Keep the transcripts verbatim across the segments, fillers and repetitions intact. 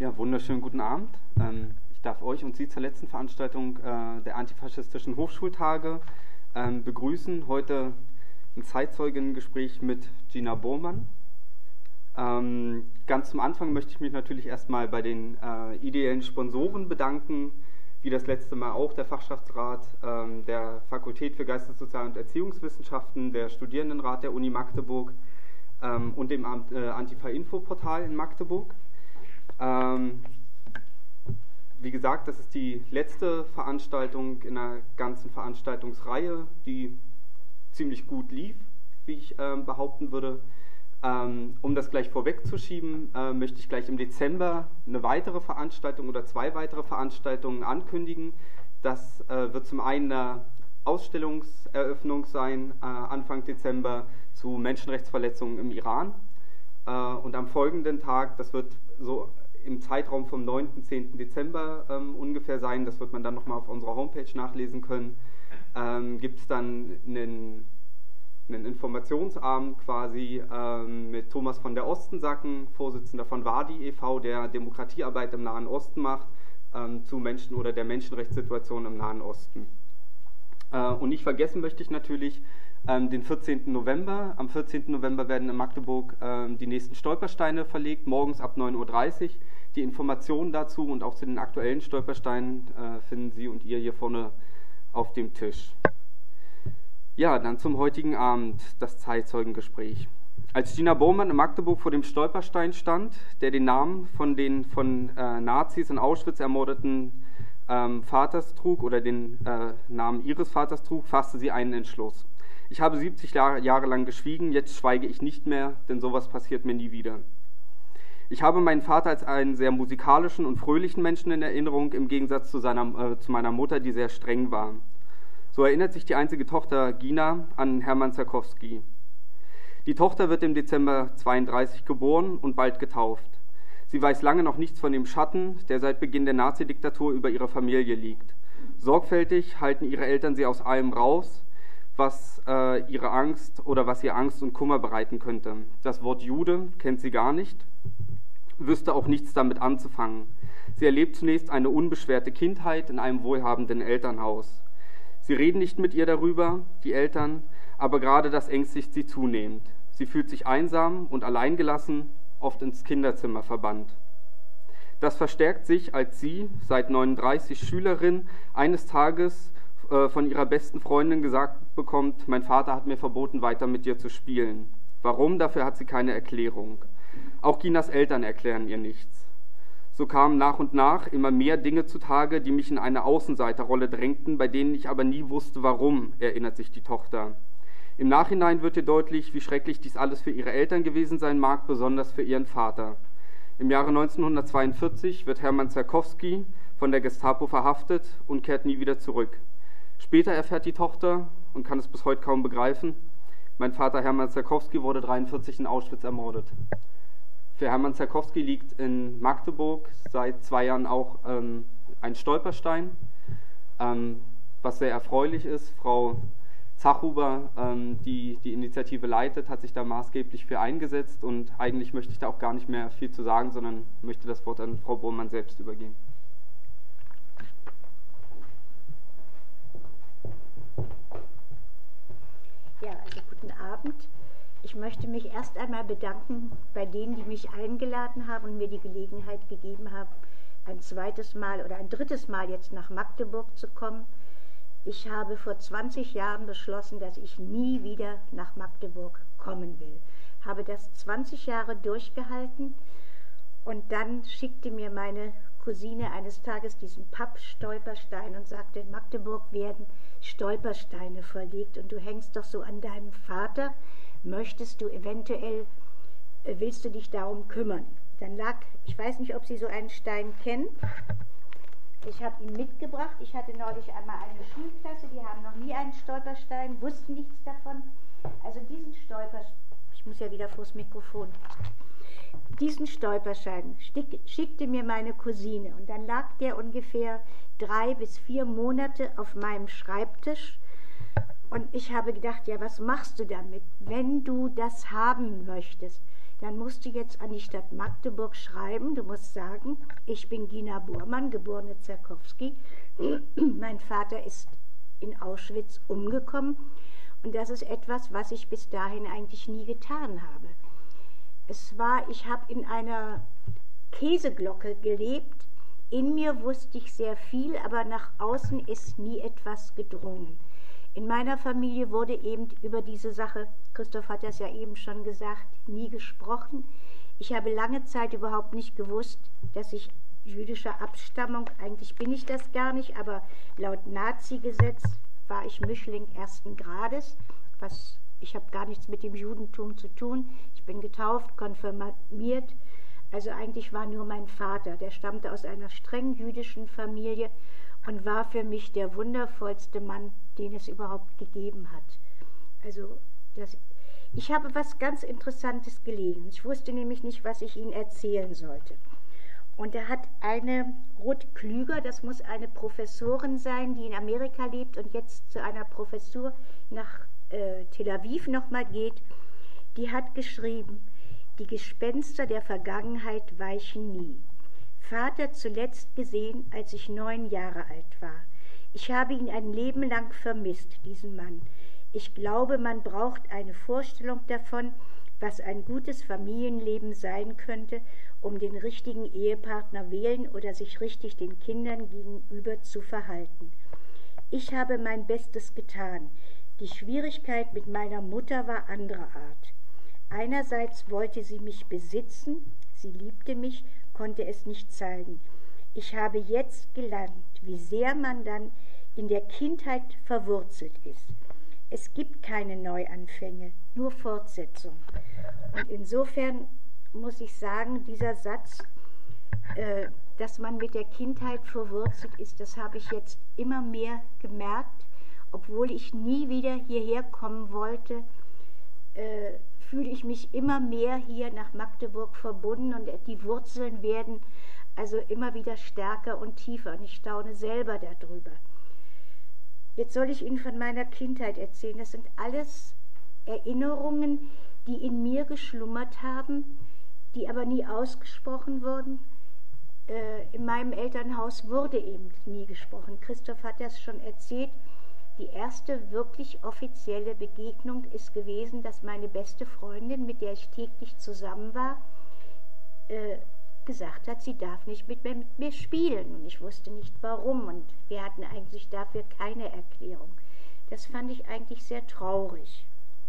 Ja, wunderschönen guten Abend. Ähm, ich darf euch und Sie zur letzten Veranstaltung äh, der antifaschistischen Hochschultage ähm, begrüßen. Heute ein Zeitzeugengespräch mit Gina Bohrmann. Ähm, ganz zum Anfang möchte ich mich natürlich erstmal bei den äh, ideellen Sponsoren bedanken, wie das letzte Mal auch der Fachschaftsrat ähm, der Fakultät für Geistes-, Sozial- und Erziehungswissenschaften, der Studierendenrat der Uni Magdeburg ähm, und dem äh, Antifa-Info-Portal in Magdeburg. Ähm, wie gesagt, das ist die letzte Veranstaltung in einer ganzen Veranstaltungsreihe, die ziemlich gut lief, wie ich äh, behaupten würde. Ähm, um das gleich vorwegzuschieben, äh, möchte ich gleich im Dezember eine weitere Veranstaltung oder zwei weitere Veranstaltungen ankündigen. Das äh, wird zum einen eine Ausstellungseröffnung sein, äh, Anfang Dezember, zu Menschenrechtsverletzungen im Iran. Äh, und am folgenden Tag, das wird so im Zeitraum vom neunten, zehnten Dezember ähm, ungefähr sein, das wird man dann nochmal auf unserer Homepage nachlesen können, ähm, gibt es dann einen, einen Informationsabend quasi ähm, mit Thomas von der Ostensacken, Vorsitzender von Wadi e V, der Demokratiearbeit im Nahen Osten macht, ähm, zu Menschen oder der Menschenrechtssituation im Nahen Osten. Äh, und nicht vergessen möchte ich natürlich ähm, den vierzehnten November. Am vierzehnten November werden in Magdeburg ähm, die nächsten Stolpersteine verlegt, morgens ab neun Uhr dreißig. Die Informationen dazu und auch zu den aktuellen Stolpersteinen äh, finden Sie und ihr hier vorne auf dem Tisch. Ja, dann zum heutigen Abend, das Zeitzeugengespräch. Als Gina Bohrmann in Magdeburg vor dem Stolperstein stand, der den Namen von den von äh, Nazis in Auschwitz ermordeten ähm, Vaters trug oder den äh, Namen ihres Vaters trug, fasste sie einen Entschluss. Ich habe siebzig Jahre, Jahre lang geschwiegen, jetzt schweige ich nicht mehr, denn sowas passiert mir nie wieder. Ich habe meinen Vater als einen sehr musikalischen und fröhlichen Menschen in Erinnerung, im Gegensatz zu, seiner, äh, zu meiner Mutter, die sehr streng war. So erinnert sich die einzige Tochter Gina an Hermann Zakowski. Die Tochter wird im Dezember zweiunddreißig geboren und bald getauft. Sie weiß lange noch nichts von dem Schatten, der seit Beginn der Nazidiktatur über ihre Familie liegt. Sorgfältig halten ihre Eltern sie aus allem raus, was äh, ihre Angst oder was ihr Angst und Kummer bereiten könnte. Das Wort Jude kennt sie gar nicht, wüsste auch nichts damit anzufangen. Sie erlebt zunächst eine unbeschwerte Kindheit in einem wohlhabenden Elternhaus. Sie reden nicht mit ihr darüber, die Eltern, aber gerade das ängstigt sie zunehmend. Sie fühlt sich einsam und alleingelassen, oft ins Kinderzimmer verbannt. Das verstärkt sich, als sie, seit neununddreißig Schülerin, eines Tages äh, von ihrer besten Freundin gesagt bekommt, mein Vater hat mir verboten, weiter mit dir zu spielen. Warum? Dafür hat sie keine Erklärung. Auch Ginas Eltern erklären ihr nichts. So kamen nach und nach immer mehr Dinge zutage, die mich in eine Außenseiterrolle drängten, bei denen ich aber nie wusste, warum, erinnert sich die Tochter. Im Nachhinein wird ihr deutlich, wie schrecklich dies alles für ihre Eltern gewesen sein mag, besonders für ihren Vater. Im Jahre neunzehnhundertzweiundvierzig wird Hermann Zakowski von der Gestapo verhaftet und kehrt nie wieder zurück. Später erfährt die Tochter, und kann es bis heute kaum begreifen, mein Vater Hermann Zakowski wurde neunzehnhundertdreiundvierzig in Auschwitz ermordet. Für Hermann Zakowski liegt in Magdeburg seit zwei Jahren auch ähm, ein Stolperstein, ähm, was sehr erfreulich ist. Frau Zachhuber, ähm, die die Initiative leitet, hat sich da maßgeblich für eingesetzt und eigentlich möchte ich da auch gar nicht mehr viel zu sagen, sondern möchte das Wort an Frau Bohrmann selbst übergeben. Ja, also guten Abend. Ich möchte mich erst einmal bedanken bei denen, die mich eingeladen haben und mir die Gelegenheit gegeben haben, ein zweites Mal oder ein drittes Mal jetzt nach Magdeburg zu kommen. Ich habe vor zwanzig Jahren beschlossen, dass ich nie wieder nach Magdeburg kommen will. Habe das zwanzig Jahre durchgehalten und dann schickte mir meine Cousine eines Tages diesen Pappstolperstein und sagte, in Magdeburg werden Stolpersteine verlegt und du hängst doch so an deinem Vater. Möchtest du eventuell, willst du dich darum kümmern? Dann lag, ich weiß nicht, ob Sie so einen Stein kennen. Ich habe ihn mitgebracht. Ich hatte neulich einmal eine Schulklasse, die haben noch nie einen Stolperstein, wussten nichts davon. Also diesen Stolperstein, ich muss ja wieder vors Mikrofon, diesen Stolperstein schickte mir meine Cousine und dann lag der ungefähr drei bis vier Monate auf meinem Schreibtisch. Und ich habe gedacht, ja, was machst du damit, wenn du das haben möchtest? dann musst du jetzt an die Stadt Magdeburg schreiben, du musst sagen, ich bin Gina Bormann, geborene Zerkowski, mein Vater ist in Auschwitz umgekommen und das ist etwas, was ich bis dahin eigentlich nie getan habe. Es war, ich habe in einer Käseglocke gelebt, in mir wusste ich sehr viel, aber nach außen ist nie etwas gedrungen. In meiner Familie wurde eben über diese Sache, Christoph hat das ja eben schon gesagt, nie gesprochen. Ich habe lange Zeit überhaupt nicht gewusst, dass ich jüdischer Abstammung, eigentlich bin ich das gar nicht, aber laut Nazi-Gesetz war ich Mischling ersten Grades, was, ich habe gar nichts mit dem Judentum zu tun. Ich bin getauft, konfirmiert, also eigentlich war nur mein Vater, der stammte aus einer streng jüdischen Familie und war für mich der wundervollste Mann, den es überhaupt gegeben hat. Also das, ich habe was ganz Interessantes gelesen. Ich wusste nämlich nicht, was ich Ihnen erzählen sollte. Und da hat eine Ruth Klüger, das muss eine Professorin sein, die in Amerika lebt und jetzt zu einer Professur nach äh, Tel Aviv nochmal geht, die hat geschrieben, die Gespenster der Vergangenheit weichen nie. Vater zuletzt gesehen, als ich neun Jahre alt war. Ich habe ihn ein Leben lang vermisst, diesen Mann. Ich glaube, man braucht eine Vorstellung davon, was ein gutes Familienleben sein könnte, um den richtigen Ehepartner wählen oder sich richtig den Kindern gegenüber zu verhalten. Ich habe mein Bestes getan. Die Schwierigkeit mit meiner Mutter war anderer Art. Einerseits wollte sie mich besitzen, sie liebte mich, konnte es nicht zeigen. Ich habe jetzt gelernt, wie sehr man dann in der Kindheit verwurzelt ist. Es gibt keine Neuanfänge, nur Fortsetzung. Und insofern muss ich sagen, dieser Satz, äh, dass man mit der Kindheit verwurzelt ist, das habe ich jetzt immer mehr gemerkt, obwohl ich nie wieder hierher kommen wollte, äh, fühle ich mich immer mehr hier nach Magdeburg verbunden und die Wurzeln werden also immer wieder stärker und tiefer und ich staune selber darüber. Jetzt soll ich Ihnen von meiner Kindheit erzählen. Das sind alles Erinnerungen, die in mir geschlummert haben, die aber nie ausgesprochen wurden. Äh, in meinem Elternhaus wurde eben nie gesprochen. Christoph hat das schon erzählt. Die erste wirklich offizielle Begegnung ist gewesen, dass meine beste Freundin, mit der ich täglich zusammen war, äh, gesagt hat, sie darf nicht mit mir, mit mir spielen. Und ich wusste nicht warum. Und wir hatten eigentlich dafür keine Erklärung. Das fand ich eigentlich sehr traurig.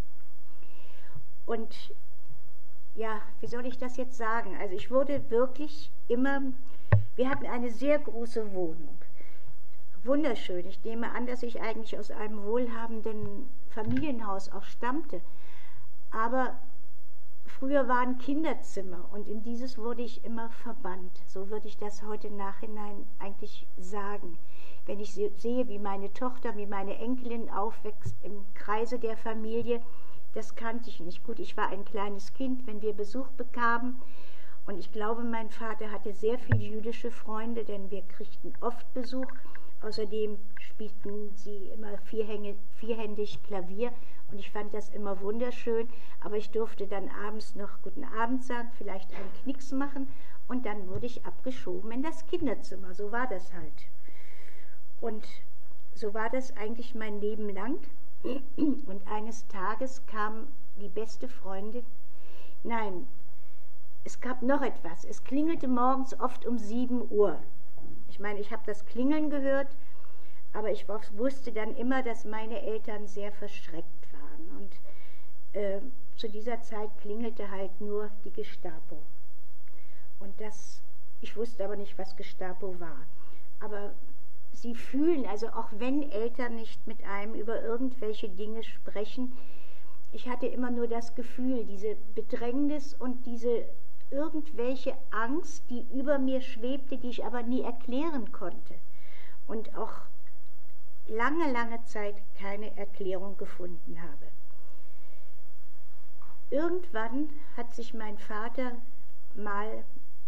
Und ja, wie soll ich das jetzt sagen? Also ich wurde wirklich immer, wir hatten eine sehr große Wohnung. Wunderschön. Ich nehme an, dass ich eigentlich aus einem wohlhabenden Familienhaus auch stammte. Aber früher waren Kinderzimmer und in dieses wurde ich immer verbannt. So würde ich das heute im Nachhinein eigentlich sagen. Wenn ich sehe, wie meine Tochter, wie meine Enkelin aufwächst im Kreise der Familie, das kannte ich nicht. Gut, ich war ein kleines Kind, wenn wir Besuch bekamen. Und ich glaube, mein Vater hatte sehr viele jüdische Freunde, denn wir kriegten oft Besuch. Außerdem spielten sie immer vierhändig Klavier und ich fand das immer wunderschön. Aber ich durfte dann abends noch Guten Abend sagen, vielleicht einen Knicks machen und dann wurde ich abgeschoben in das Kinderzimmer. So war das halt. Und so war das eigentlich mein Leben lang. Und eines Tages kam die beste Freundin. Nein, es gab noch etwas. Es klingelte morgens oft um sieben Uhr. Ich meine, ich habe das Klingeln gehört, aber ich wusste dann immer, dass meine Eltern sehr verschreckt waren. Und äh, zu dieser Zeit klingelte halt nur die Gestapo. Und das, ich wusste aber nicht, was Gestapo war. Aber Sie fühlen, also auch wenn Eltern nicht mit einem über irgendwelche Dinge sprechen, ich hatte immer nur das Gefühl, diese Bedrängnis und diese irgendwelche Angst, die über mir schwebte, die ich aber nie erklären konnte. Und auch lange, lange Zeit keine Erklärung gefunden habe. Irgendwann hat sich mein Vater mal,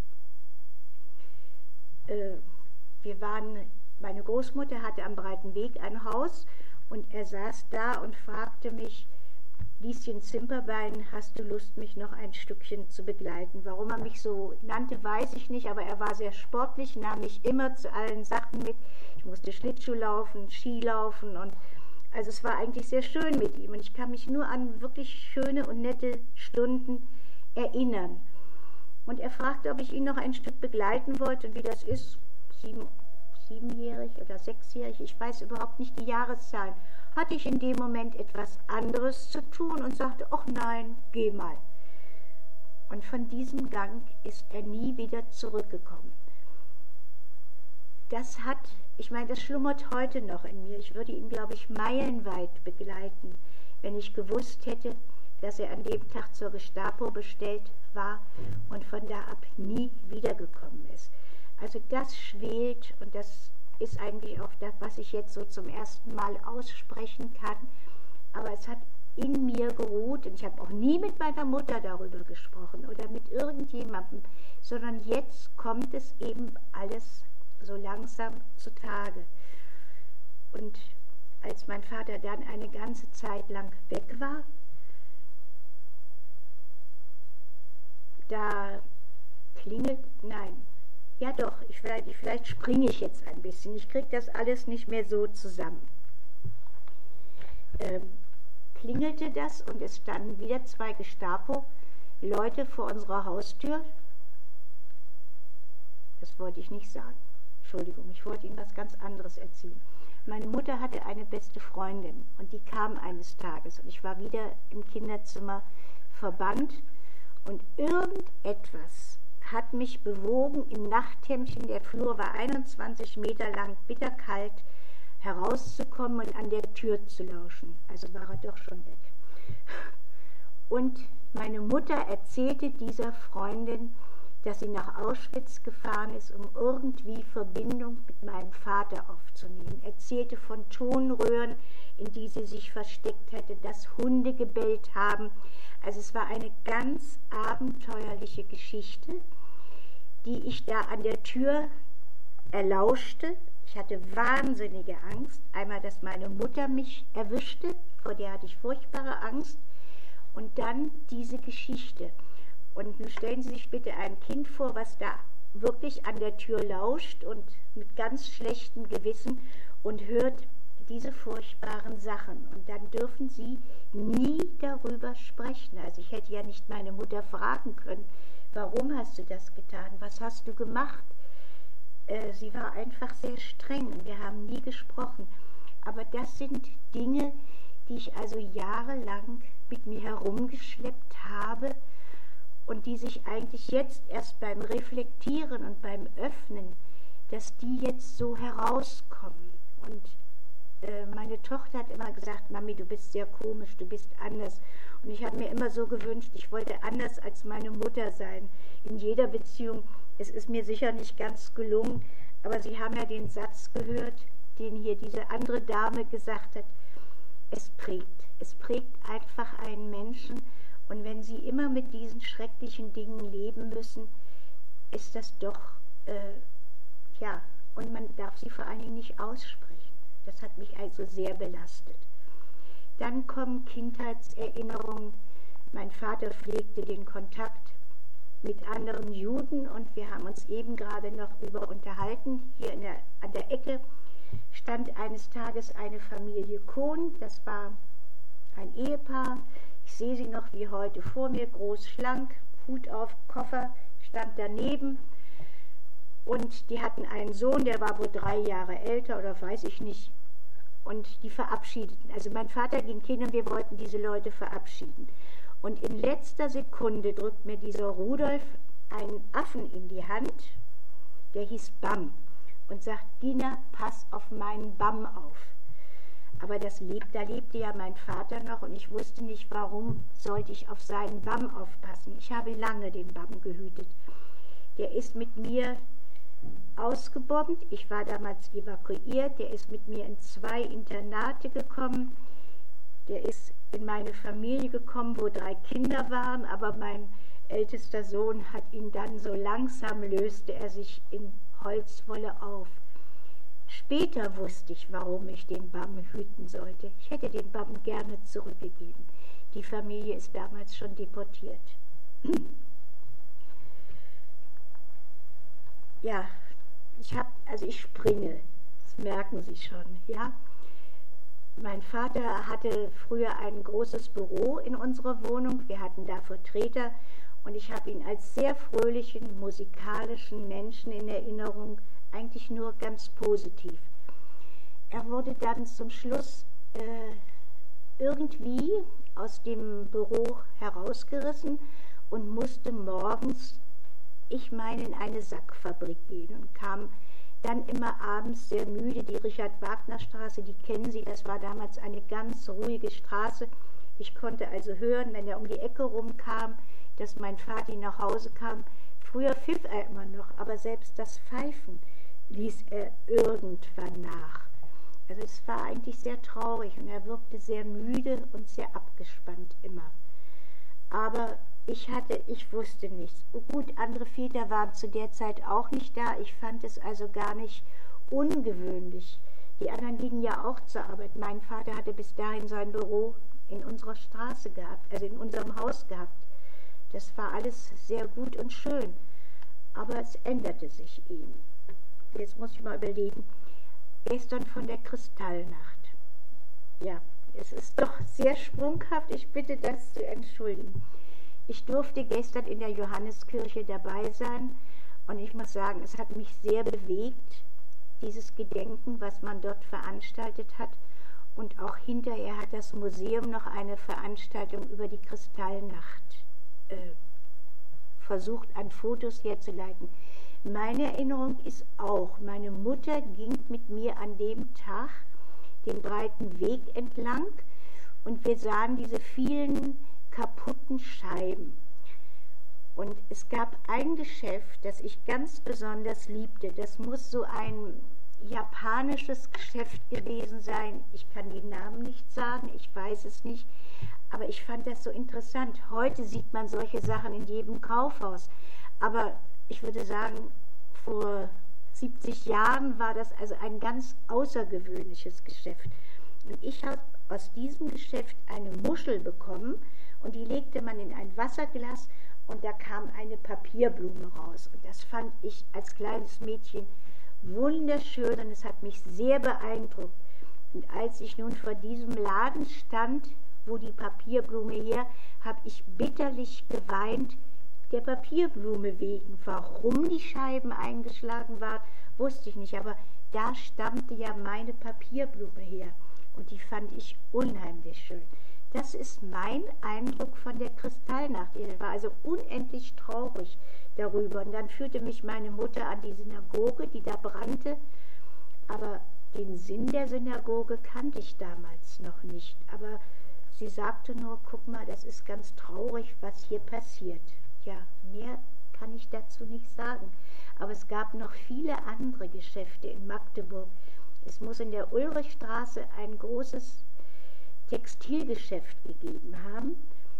äh, wir waren, meine Großmutter hatte am Breiten Weg ein Haus und er saß da und fragte mich, Lieschen Zimperbein, hast du Lust, mich noch ein Stückchen zu begleiten? Warum er mich so nannte, weiß ich nicht, aber er war sehr sportlich, nahm mich immer zu allen Sachen mit. Ich musste Schlittschuh laufen, Ski laufen und also es war eigentlich sehr schön mit ihm und ich kann mich nur an wirklich schöne und nette Stunden erinnern. Und er fragte, ob ich ihn noch ein Stück begleiten wollte und wie das ist, sieben, siebenjährig oder sechsjährig, ich weiß überhaupt nicht die Jahreszahlen, hatte ich in dem Moment etwas anderes zu tun und sagte, ach nein, geh mal. Und von diesem Gang ist er nie wieder zurückgekommen. Das hat, ich meine, das schlummert heute noch in mir. Ich würde ihn, glaube ich, meilenweit begleiten, wenn ich gewusst hätte, dass er an dem Tag zur Gestapo bestellt war und von da ab nie wiedergekommen ist. Also das schwelt und das ist eigentlich auch das, was ich jetzt so zum ersten Mal aussprechen kann. Aber es hat in mir geruht und ich habe auch nie mit meiner Mutter darüber gesprochen oder mit irgendjemandem, sondern jetzt kommt es eben alles so langsam zutage. Und als mein Vater dann eine ganze Zeit lang weg war, da klingelt, nein, ja doch, ich, vielleicht, ich, vielleicht springe ich jetzt ein bisschen. Ich kriege das alles nicht mehr so zusammen. Ähm, klingelte das und es standen wieder zwei Gestapo-Leute vor unserer Haustür. Das wollte ich nicht sagen. Entschuldigung, ich wollte Ihnen was ganz anderes erzählen. Meine Mutter hatte eine beste Freundin und die kam eines Tages und ich war wieder im Kinderzimmer verbannt und irgendetwas hat mich bewogen, im Nachthemdchen, der Flur war einundzwanzig Meter lang, bitterkalt, herauszukommen und an der Tür zu lauschen. Also war er doch schon weg. Und meine Mutter erzählte dieser Freundin, dass sie nach Auschwitz gefahren ist, um irgendwie Verbindung mit meinem Vater aufzunehmen. Erzählte von Tonröhren, in die sie sich versteckt hätte, dass Hunde gebellt haben. Also es war eine ganz abenteuerliche Geschichte, die ich da an der Tür erlauschte. Ich hatte wahnsinnige Angst. Einmal, dass meine Mutter mich erwischte, vor der hatte ich furchtbare Angst. Und dann diese Geschichte. Und nun stellen Sie sich bitte ein Kind vor, was da wirklich an der Tür lauscht und mit ganz schlechtem Gewissen und hört diese furchtbaren Sachen. Und dann dürfen Sie nie darüber sprechen. Also ich hätte ja nicht meine Mutter fragen können, warum hast du das getan? Was hast du gemacht? Äh, sie war einfach sehr streng. Wir haben nie gesprochen. Aber das sind Dinge, die ich also jahrelang mit mir herumgeschleppt habe und die sich eigentlich jetzt erst beim Reflektieren und beim Öffnen, dass die jetzt so herauskommen. Und äh, meine Tochter hat immer gesagt, Mami, du bist sehr komisch, du bist anders. Und ich habe mir immer so gewünscht, ich wollte anders als meine Mutter sein. In jeder Beziehung, es ist mir sicher nicht ganz gelungen, aber Sie haben ja den Satz gehört, den hier diese andere Dame gesagt hat, es prägt. Es prägt einfach einen Menschen. Und wenn Sie immer mit diesen schrecklichen Dingen leben müssen, ist das doch, äh, ja, und man darf sie vor allen Dingen nicht aussprechen. Das hat mich also sehr belastet. Dann kommen Kindheitserinnerungen. Mein Vater pflegte den Kontakt mit anderen Juden und wir haben uns eben gerade noch über unterhalten. Hier in der, an der Ecke stand eines Tages eine Familie Kohn, das war ein Ehepaar. Ich sehe sie noch wie heute vor mir, groß, schlank, Hut auf, Koffer, stand daneben. Und die hatten einen Sohn, der war wohl drei Jahre älter oder weiß ich nicht. Und die verabschiedeten. Also mein Vater ging hin und wir wollten diese Leute verabschieden. Und in letzter Sekunde drückt mir dieser Rudolf einen Affen in die Hand, der hieß Bam, und sagt, Gina, pass auf meinen Bam auf. Aber das lebt, da lebte ja mein Vater noch und ich wusste nicht, warum sollte ich auf seinen Bam aufpassen. Ich habe lange den Bam gehütet. Der ist mit mir ausgebombt. Ich war damals evakuiert. Der ist mit mir in zwei Internate gekommen. Der ist in meine Familie gekommen, wo drei Kinder waren, aber mein ältester Sohn hat ihn dann so langsam löste er sich in Holzwolle auf. Später wusste ich, warum ich den Bam hüten sollte. Ich hätte den Bam gerne zurückgegeben. Die Familie ist damals schon deportiert. Ja, ich habe, also ich springe, das merken Sie schon, ja. Mein Vater hatte früher ein großes Büro in unserer Wohnung, wir hatten da Vertreter und ich habe ihn als sehr fröhlichen, musikalischen Menschen in Erinnerung, eigentlich nur ganz positiv. Er wurde dann zum Schluss äh, irgendwie aus dem Büro herausgerissen und musste morgens, ich meine, in eine Sackfabrik gehen und kam dann immer abends sehr müde. Die Richard-Wagner-Straße, die kennen Sie, das war damals eine ganz ruhige Straße. Ich konnte also hören, wenn er um die Ecke rumkam, dass mein Vati nach Hause kam. Früher pfiff er immer noch, aber selbst das Pfeifen ließ er irgendwann nach. Also es war eigentlich sehr traurig und er wirkte sehr müde und sehr abgespannt immer. Aber ich hatte, ich wusste nichts. Gut, andere Väter waren zu der Zeit auch nicht da. Ich fand es also gar nicht ungewöhnlich. Die anderen gingen ja auch zur Arbeit. Mein Vater hatte bis dahin sein Büro in unserer Straße gehabt, also in unserem Haus gehabt. Das war alles sehr gut und schön. Aber es änderte sich ihm. Jetzt muss ich mal überlegen. Gestern von der Kristallnacht. Ja, es ist doch sehr sprunghaft. Ich bitte das zu entschuldigen. Ich durfte gestern in der Johanneskirche dabei sein und ich muss sagen, es hat mich sehr bewegt, dieses Gedenken, was man dort veranstaltet hat. Und auch hinterher hat das Museum noch eine Veranstaltung über die Kristallnacht äh, versucht, an Fotos herzuleiten. Meine Erinnerung ist auch, meine Mutter ging mit mir an dem Tag den breiten Weg entlang und wir sahen diese vielen kaputten Scheiben. Und es gab ein Geschäft, das ich ganz besonders liebte. Das muss so ein japanisches Geschäft gewesen sein. Ich kann den Namen nicht sagen, ich weiß es nicht. Aber ich fand das so interessant. Heute sieht man solche Sachen in jedem Kaufhaus. Aber ich würde sagen, vor siebzig Jahren war das also ein ganz außergewöhnliches Geschäft. Und ich habe aus diesem Geschäft eine Muschel bekommen und die legte man in ein Wasserglas und da kam eine Papierblume raus. Und das fand ich als kleines Mädchen wunderschön und es hat mich sehr beeindruckt. Und als ich nun vor diesem Laden stand, wo die Papierblume her, habe ich bitterlich geweint, der Papierblume wegen. Warum die Scheiben eingeschlagen waren, wusste ich nicht, aber da stammte ja meine Papierblume her und die fand ich unheimlich schön. Das ist mein Eindruck von der Kristallnacht. Ich war also unendlich traurig darüber. Und dann führte mich meine Mutter an die Synagoge, die da brannte. Aber den Sinn der Synagoge kannte ich damals noch nicht. Aber sie sagte nur, guck mal, das ist ganz traurig, was hier passiert. Ja, mehr kann ich dazu nicht sagen. Aber es gab noch viele andere Geschäfte in Magdeburg. Es muss in der Ulrichstraße ein großes Textilgeschäft gegeben haben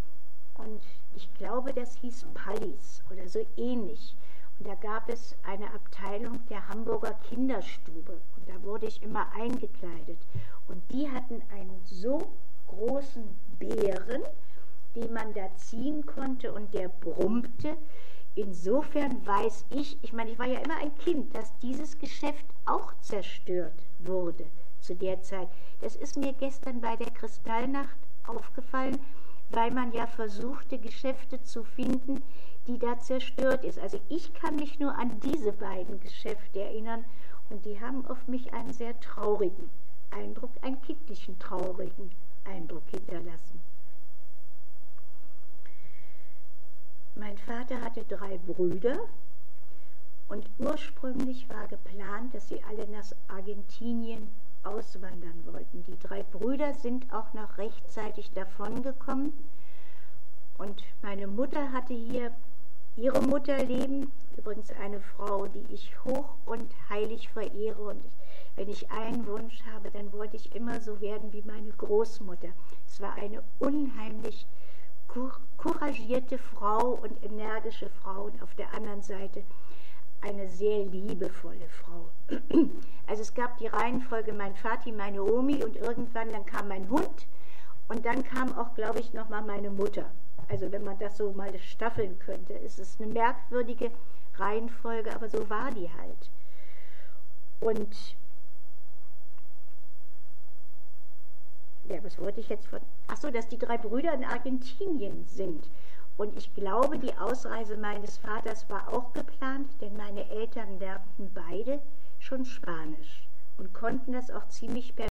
und ich glaube, das hieß Pallis oder so ähnlich. Und da gab es eine Abteilung der Hamburger Kinderstube und da wurde ich immer eingekleidet. Und die hatten einen so großen Bären, den man da ziehen konnte und der brummte. Insofern weiß ich, ich meine, ich war ja immer ein Kind, dass dieses Geschäft auch zerstört wurde zu der Zeit. Das ist mir gestern bei der Kristallnacht aufgefallen, weil man ja versuchte, Geschäfte zu finden, die da zerstört ist. Also ich kann mich nur an diese beiden Geschäfte erinnern und die haben auf mich einen sehr traurigen Eindruck, einen kindlichen traurigen Eindruck hinterlassen. Mein Vater hatte drei Brüder und ursprünglich war geplant, dass sie alle nach Argentinien auswandern wollten. Die drei Brüder sind auch noch rechtzeitig davongekommen und meine Mutter hatte hier ihre Mutter leben, übrigens eine Frau, die ich hoch und heilig verehre und wenn ich einen Wunsch habe, dann wollte ich immer so werden wie meine Großmutter. Es war eine unheimlich couragierte Frau und energische Frau und auf der anderen Seite eine sehr liebevolle Frau. Also es gab die Reihenfolge mein Vati, meine Omi und irgendwann dann kam mein Hund Und dann kam auch, glaube ich, nochmal meine Mutter. Also wenn man das so mal staffeln könnte. Es ist eine merkwürdige Reihenfolge, aber so war die halt. Und ja, was wollte ich jetzt von... Ach so, dass die drei Brüder in Argentinien sind. Und ich glaube, die Ausreise meines Vaters war auch geplant, denn meine Eltern lernten beide schon Spanisch und konnten das auch ziemlich perfekt.